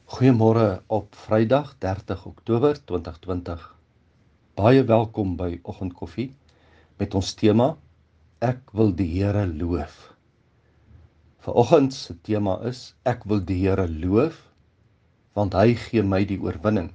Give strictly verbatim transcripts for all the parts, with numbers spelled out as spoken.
Goeiemôre op Vrydag dertig Oktober twintig twintig. Baie welkom by Oggendkoffie met ons tema Ek wil die Here loof. Vanoggend se tema is Ek wil die Here loof want hy gee my die oorwinning.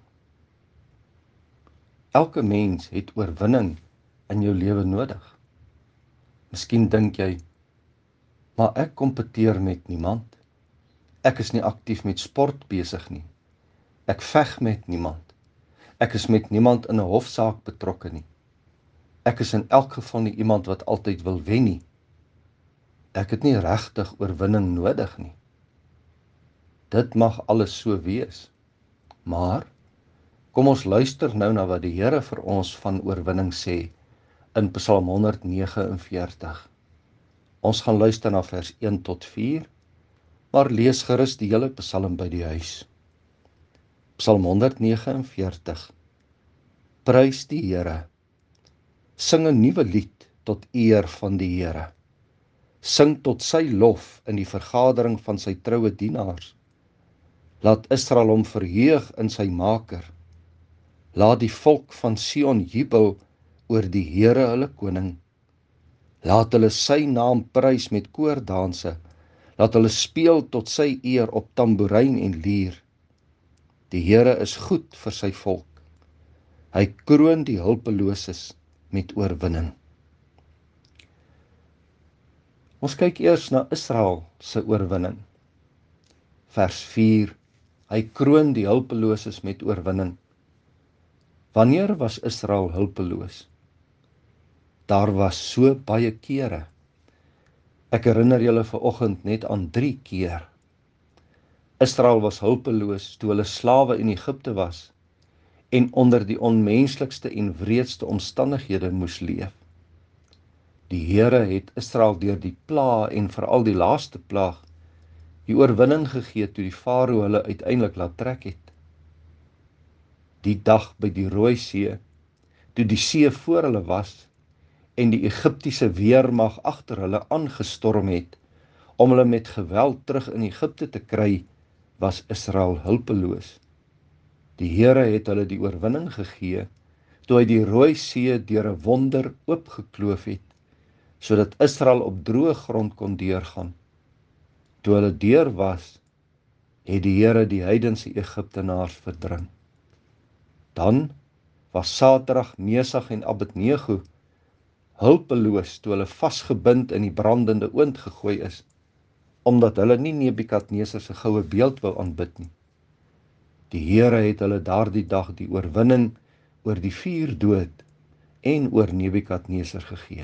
Elke mens het oorwinning in jou lewe nodig. Miskien dink jy, maar ek kompeteer met niemand. Ek is nie aktief met sport besig nie. Ek veg met niemand. Ek is met niemand in 'n hofsaak betrokke nie. Ek is in elk geval nie iemand wat altyd wil wen nie. Ek het nie regtig oorwinning nodig nie. Dit mag alles so wees. Maar kom ons luister nou na wat die Here vir ons van oorwinning sê in Psalm honderd vyf nege een. Ons gaan luister na vers een tot vier, maar lees gerus die hele Psalm by die huis. Psalm honderd vyf nege. Prys die Here. Sing 'n nuwe lied tot eer van die Here. Sing tot sy lof in die vergadering van sy troue dienaars. Laat Israel hom verheug in sy Maker. Laat die volk van Sion jubel oor die Here hulle koning. Laat hulle sy naam prys met koordanse. Laat hulle speel tot sy eer op tamboerijn en lier. Die Here is goed vir sy volk. Hy kroon die hulpeloses met oorwinning. Ons kyk eers na Israel se oorwinning. Vers vier. Hy kroon die hulpeloses met oorwinning. Wanneer was Israel hulpeloos? Daar was so baie kere. Ek herinner julle vanoggend net aan drie keer. Israel was hulpeloos toe hulle slawe in Egipte was en onder die onmenslikste en wreedste omstandighede moes leef. Die Here het Israel deur die pla en veral die laaste plaag die oorwinning gegee toe die Farao hulle uiteindelik laat trek het. Die dag by die Rooi See, toe die see voor hulle was en die Egiptiese weermag agter hulle aangestorm het om hulle met geweld terug in Egipte te kry, was Israel hulpeloos. Die Here het hulle die oorwinning gegee toe hy die Rooi See deur 'n wonder oopgekloof het, sodat Israel op droë grond kon deurgaan. Toe hulle deur was, het die Here die heidense Egiptenaars verdring. Dan was Sadrag, Mesach en Abednego hulpeloos toe hulle vasgebind in die brandende oond gegooi is, omdat hulle nie Nebukadneser se goue beeld wou aanbid nie. Die Here het hulle daardie dag die oorwinning oor die vuur dood en oor Nebukadneser gegee.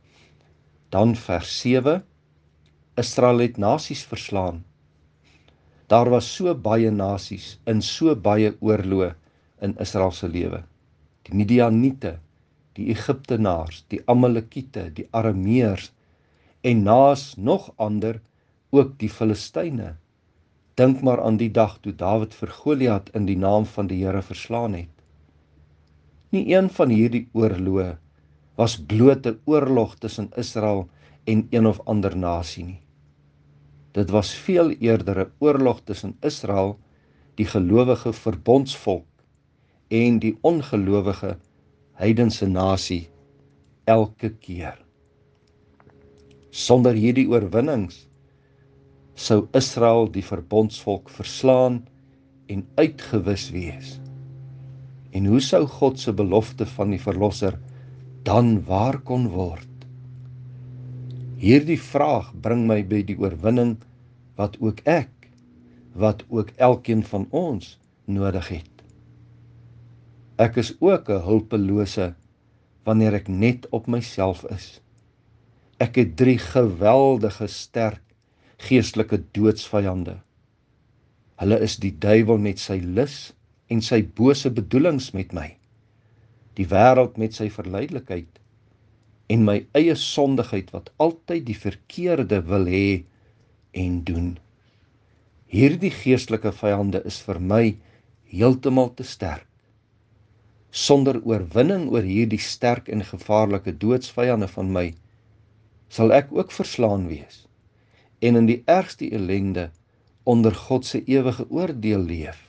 Dan vers sewe. Israel het nasies verslaan. Daar was so baie nasies in so baie oorloë in Israel se lewe. Die Midianiete, die Egiptenaars, die Amalekiete, die Arameërs en naas nog ander ook die Filistyne. Dink maar aan die dag toe Dawid vir Goliat in die naam van die Here verslaan het. Nie een van hierdie oorloë was bloot 'n oorlog tussen Israel en een of ander nasie nie. Dit was veel eerder 'n oorlog tussen Israel, die gelowige verbondsvolk, en die ongelowige heidense nasie elke keer. Sonder hierdie oorwinnings sou Israel die verbondsvolk verslaan en uitgewis wees. En hoe sou God se belofte van die verlosser dan waar kon word? Hierdie vraag bring my by die oorwinning wat ook ek, wat ook elkeen van ons nodig het. Ek is ook 'n hulpelose wanneer ek net op myself is. Ek het drie geweldige sterk geestelike doodsvyande. Hulle is die duiwel met sy lus en sy bose bedoelings met my, die wêreld met sy verleidelikheid en my eie sondigheid wat altyd die verkeerde wil hê en doen. Hierdie geestelike vyande is vir my heeltemal te sterk. Sonder oorwinning oor hierdie sterk en gevaarlike doodsvyande van my, sal ek ook verslaan wees en in die ergste ellende onder God se ewige oordeel leef,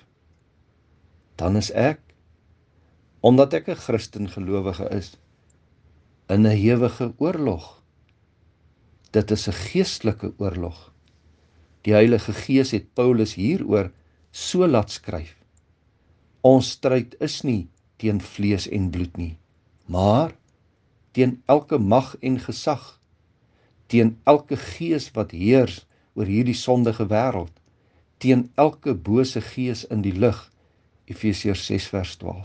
dan is ek, omdat ek 'n Christen gelowige is, in 'n ewige oorlog. Dit is 'n geestelike oorlog. Die Heilige Gees het Paulus hieroor so laat skryf: ons stryd is nie teen vlees en bloed nie, maar teen elke mag en gesag, teen elke gees wat heers oor hierdie sondige wêreld, teen elke bose gees in die lig. Efesiërs ses vers twaalf.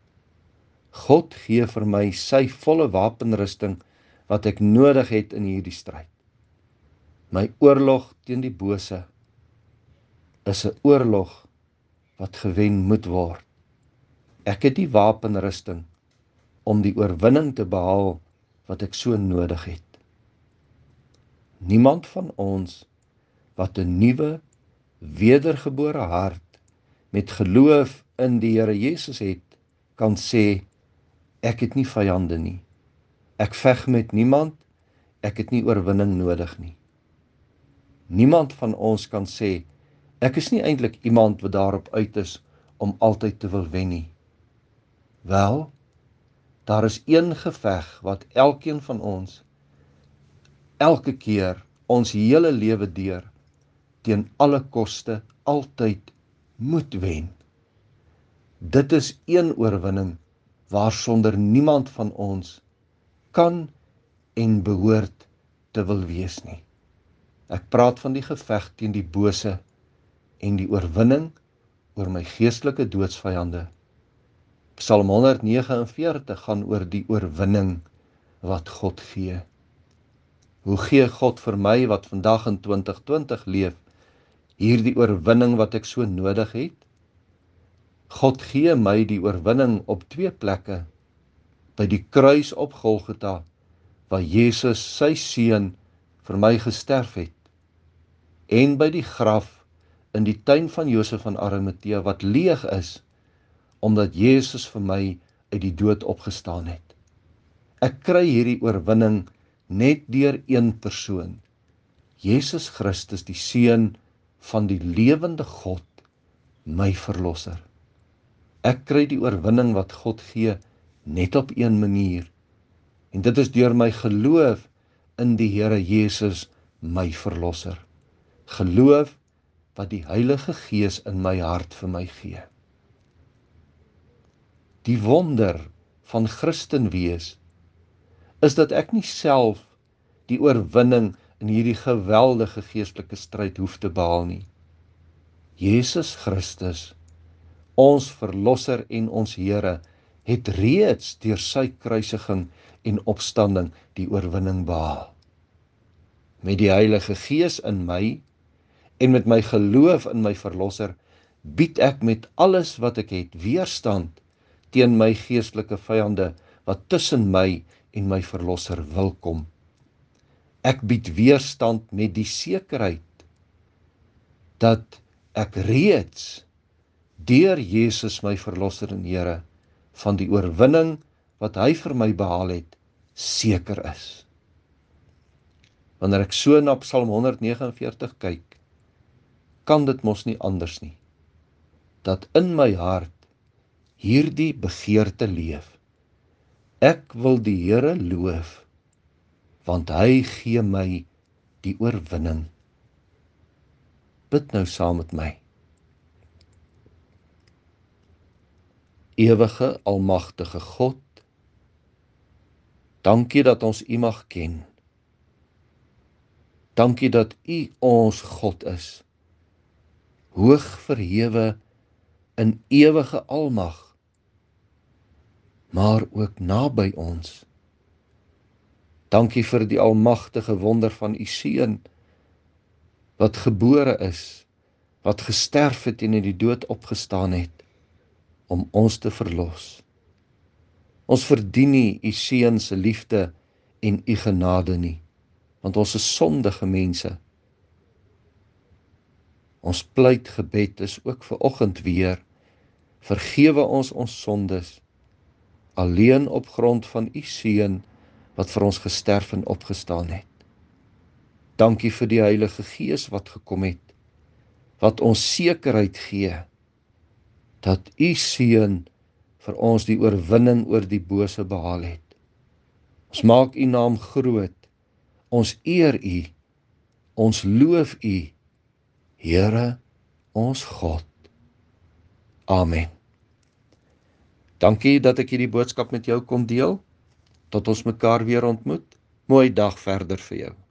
God gee vir my sy volle wapenrusting wat ek nodig het in hierdie stryd. My oorlog teen die bose is 'n oorlog wat gewen moet word. Ek het die wapenrusting om die oorwinning te behaal wat ek so nodig het. Niemand van ons wat 'n nuwe, wedergebore hart met geloof in die Here Jesus het, kan sê, ek het nie vyande nie. Ek veg met niemand, ek het nie oorwinning nodig nie. Niemand van ons kan sê, ek is nie eintlik iemand wat daarop uit is om altyd te wil wen nie. Wel, daar is een geveg wat elkeen van ons, elke keer, ons hele lewe deur, teen alle koste, altyd moet wen. Dit is een oorwinning waarsonder niemand van ons kan en behoort te wil wees nie. Ek praat van die geveg teen die bose en die oorwinning oor my geestelike doodsvyande. Psalm honderd vyf nege veertig gaan oor die oorwinning wat God gee. Hoe gee God vir my wat vandag in twintig twintig leef, hierdie oorwinning wat ek so nodig het? God gee my die oorwinning op twee plekke, by die kruis op Golgotha, waar Jesus sy seun vir my gesterf het, en by die graf in die tuin van Josef van Arimatea wat leeg is, omdat Jesus vir my uit die dood opgestaan het. Ek kry hierdie oorwinning net deur een persoon, Jesus Christus, die Seun van die lewende God, my verlosser. Ek kry die oorwinning wat God gee net op een manier, en dit is deur my geloof in die Here Jesus, my verlosser. Geloof wat die Heilige Gees in my hart vir my gee. Die wonder van Christen wees is dat ek nie self die oorwinning in hierdie geweldige geestelike stryd hoef te behaal nie. Jesus Christus, ons verlosser en ons Here, het reeds deur sy kruisiging en opstanding die oorwinning behaal. Met die Heilige Gees in my en met my geloof in my verlosser, bied ek met alles wat ek het weerstand teen my geestelike vyande wat tussen my en my verlosser wil kom. Ek bied weerstand met die sekerheid dat ek reeds deur Jesus my verlosser en Here van die oorwinning wat hy vir my behaal het, seker is. Wanneer ek so na Psalm honderd vyf nege kyk, kan dit mos nie anders nie, dat in my hart hierdie begeerte leef. Ek wil die Here loof, want hy gee my die oorwinning. Bid nou saam met my. Ewige, almagtige God, dankie dat ons U mag ken. Dankie dat U ons God is, hoog verhewe in ewige almag, maar ook naby ons. Dankie vir die almagtige wonder van U Seun, wat gebore is, wat gesterf het en in die dood opgestaan het, om ons te verlos. Ons verdien nie U Seun se liefde en U genade nie, want ons is sondige mense. Ons pleitgebed is ook vanoggend weer, vergewe ons ons sondes, alleen op grond van U Seun, wat vir ons gesterf en opgestaan het. Dankie vir die Heilige Gees wat gekom het, Laat ons sekerheid gee dat U Seun vir ons die oorwinning oor die bose behaal het. Ons maak U naam groot, ons eer U, ons loof U, Here, ons God. Amen. Dankie dat ek hierdie boodskap met jou kon deel. Tot ons mekaar weer ontmoet. Mooi dag verder vir jou.